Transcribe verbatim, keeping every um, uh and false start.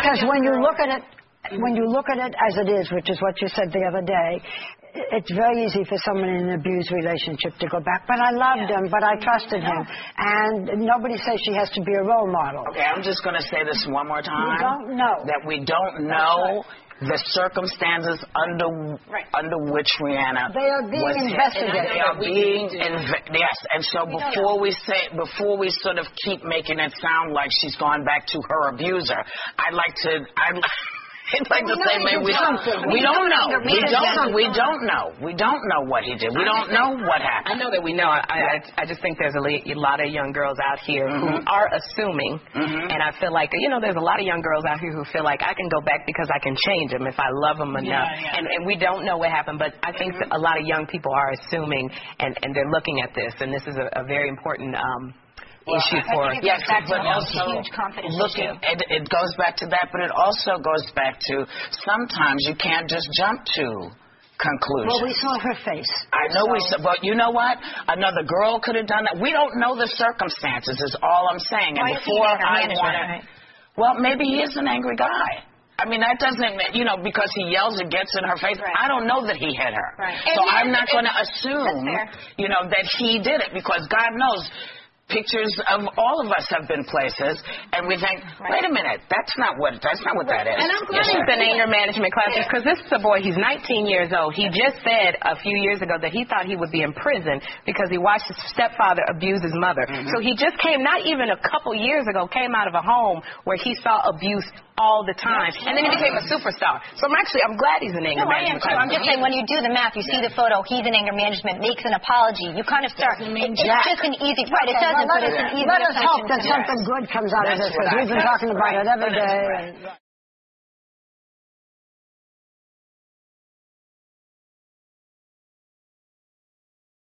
Because when you look at it, when you look at it as it is, which is what you said the other day, it's very easy for someone in an abused relationship to go back. But I loved yeah. him, but I trusted him. And nobody says she has to be a role model. Okay, I'm just going to say this one more time. We don't know. That we don't know the circumstances under right. under which Rihanna they are being was investigated. They are being inve- yes, and so we before we say before we sort of keep making it sound like she's gone back to her abuser, I'd like to I'd It's like the same way we don't, we don't know. We don't. We don't know. We don't know what he did. We don't know what happened. I know that we know. I I, I just think there's a, le- a lot of young girls out here mm-hmm. who are assuming, mm-hmm. and I feel like you know there's a lot of young girls out here who feel like I can go back because I can change them if I love them enough. Yeah, yeah. And and we don't know what happened, but I think mm-hmm. a lot of young people are assuming, and and they're looking at this, and this is a, a very important. Um, Well, issue for yes, a but also huge confidence looking, issue. it, it goes back to that, but it also goes back to sometimes you can't just jump to conclusions. Well, we saw her face. I know so. we saw, but you know what? Another girl could have done that. We don't know the circumstances. Is all I'm saying. Why and before I want to, right? well, maybe he is an angry guy. I mean, that doesn't, you know, because he yells and gets in her face. Right. I don't know that he hit her. Right. So and I'm not going to assume, you know, that he did it because God knows. Pictures of all of us have been places, and we think, wait a minute, that's not what that's not what that is. And I'm glad yes, he's in anger management classes because this is a boy. He's nineteen years old. He just said a few years ago that he thought he would be in prison because he watched his stepfather abuse his mother. Mm-hmm. So he just came, not even a couple years ago, came out of a home where he saw abuse all the time, and then he became a superstar. So I'm actually, I'm glad he's in anger no, management. I am too. I'm just saying, when you do the math, you see the photo, he's in anger management, makes an apology. You kind of start. It, it's just an easy. Right, it doesn't, but it's an easy. Let us hope that something good comes out of this because we've been talking about it every day.